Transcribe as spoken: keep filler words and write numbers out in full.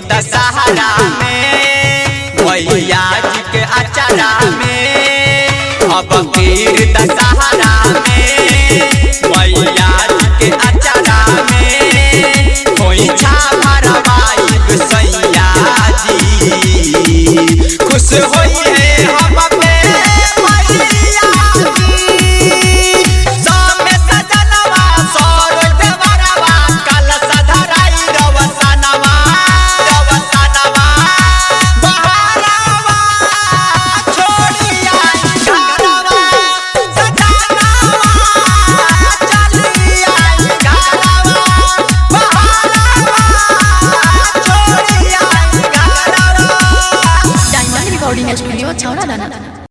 दशहरा में भैया जी के अचारा में अब कीर दशहरा में भैया जी के अचारा में कोई छा भरवाई सैया जी खुश होई है हम पे भैया जी सामे सजनवा सौर देवरवा कल सधराई रवसनवा रवसनवा बहरवा छोड़ी आई घरवा सजनवा चली आई घरवा बहरवा छोड़ी आई घरवा डायमंड रिकॉर्डिंग स्टूडियो छौड़ा दाना।